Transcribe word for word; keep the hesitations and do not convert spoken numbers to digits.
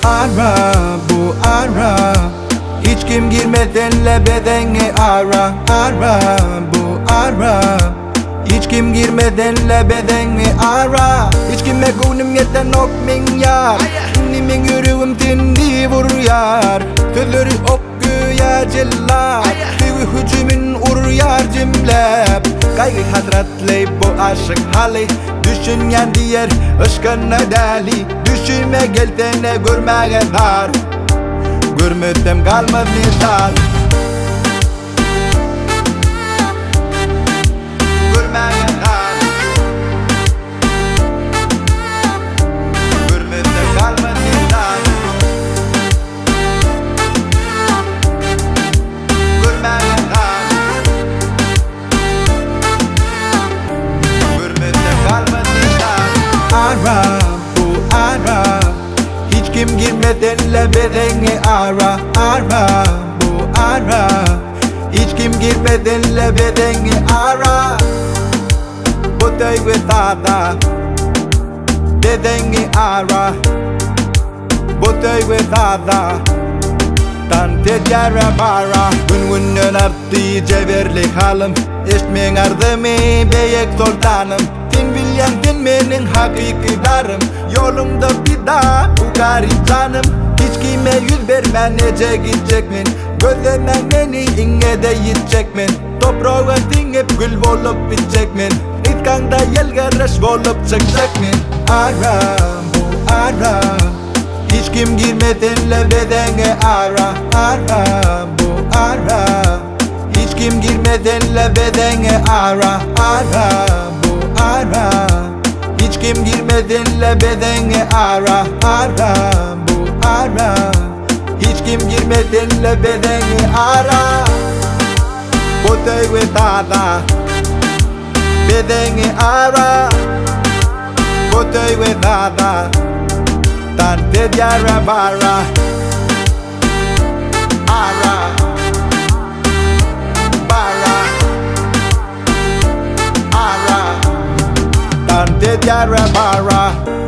Ara bu ara, hiç kim girmedenle bedeni ara. Ara bu ara, hiç kim girmedenle bedeni ara. Hiç kime gönlüm yeten ok min yar, nimin yüreğim tindi vur yar. Tülleri ok güya cellar, bir hücumun ur yar cimlep. Kaygı hadratli bu aşık hali, düşünyen diğer ışkına dali. Düşüme geltene görmeye var, görmedim kalma misal. Görmeye var, görmedim kalma misal. Görmeye var, görmedim kalma misal. Ara bu ara, hiç kim girmedenle bedeni ara. Ara bu ara, hiç kim girmedenle bedeni ara. Botay ve tada, bedeni ara. Botay ve tada, tante yara bara. Gün günden arttı ceverli halim, eşmen ardımı beyek sultanım. Sen bilyen sen benim hakikdarım, yolumda bir daha bu garip canım. Hiç kime yüz verme nece gidecekmin, gözlemden beni inge de yiyecekmin. Toprağa dinip gül olup bitecekmin, İtkanda yelgaraş olup çıkacakmin. Ara bu ara, hiç kim girmedenle bedeni ara. Ara bu ara, hiç kim girmedenle bedeni ara. Ara bu ara, hiç kim girmedenle bedeni ara. Ara bu ara, hiç kim girmedenle bedeni ara. Botay ve tada, bedeni ara. Botay ve tada, tante yara bara. Ara bara, ara tante yara bara.